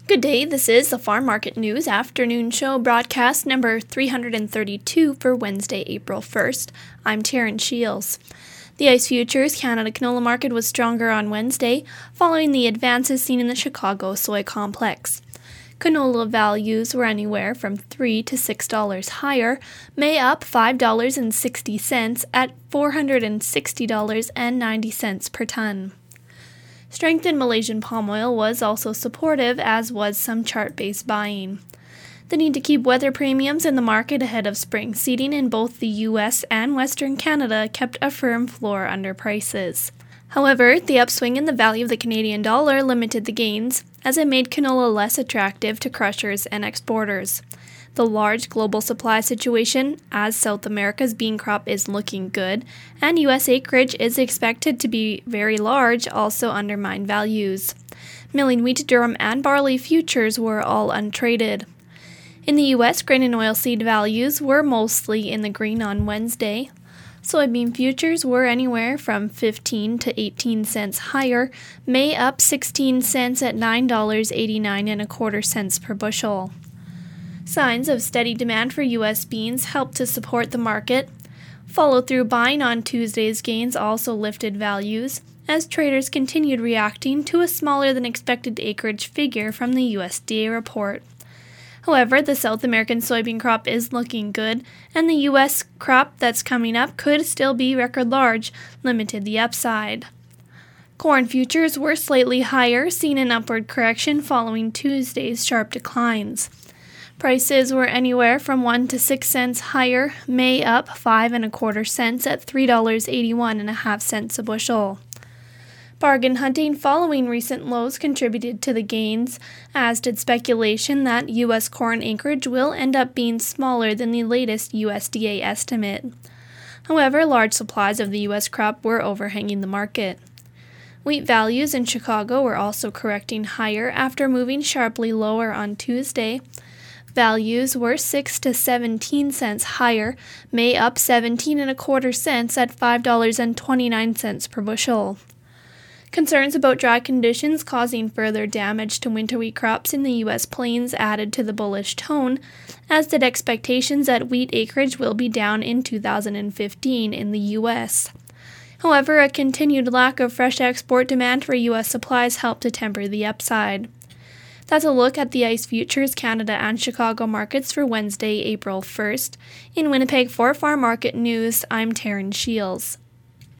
Good day, this is the Farm Market News Afternoon Show broadcast number 332 for Wednesday, April 1st. I'm Taryn Shields. The ICE Futures Canada canola market was stronger on Wednesday, following the advances seen in the Chicago soy complex. Canola values were anywhere from $3 to $6 higher, May up $5.60 at $460.90 per ton. Strength in Malaysian palm oil was also supportive, as was some chart-based buying. The need to keep weather premiums in the market ahead of spring seeding in both the U.S. and Western Canada kept a firm floor under prices. However, the upswing in the value of the Canadian dollar limited the gains, as it made canola less attractive to crushers and exporters. The large global supply situation, as South America's bean crop is looking good, and U.S. acreage is expected to be very large, also undermined values. Milling wheat, durum, and barley futures were all untraded. In the U.S., grain and oilseed values were mostly in the green on Wednesday. Soybean futures were anywhere from 15 to 18 cents higher, May up 16 cents at $9.89 per bushel. Signs of steady demand for U.S. beans helped to support the market. Follow-through buying on Tuesday's gains also lifted values, as traders continued reacting to a smaller-than-expected acreage figure from the USDA report. However, the South American soybean crop is looking good, and the U.S. crop that's coming up could still be record large, limited the upside. Corn futures were slightly higher, seeing an upward correction following Tuesday's sharp declines. Prices were anywhere from 1 to 6 cents higher, May up 5.25 cents at $3.81.5 a bushel. Bargain hunting following recent lows contributed to the gains, as did speculation that U.S. corn acreage will end up being smaller than the latest USDA estimate. However, large supplies of the U.S. crop were overhanging the market. Wheat values in Chicago were also correcting higher after moving sharply lower on Tuesday. Values were 6 to 17 cents higher, May up 17.25 cents at $5.29 per bushel. Concerns about dry conditions causing further damage to winter wheat crops in the U.S. plains added to the bullish tone, as did expectations that wheat acreage will be down in 2015 in the U.S. However, a continued lack of fresh export demand for U.S. supplies helped to temper the upside. That's a look at the ICE Futures Canada and Chicago markets for Wednesday, April 1st. In Winnipeg for Farm Market News, I'm Taryn Shields.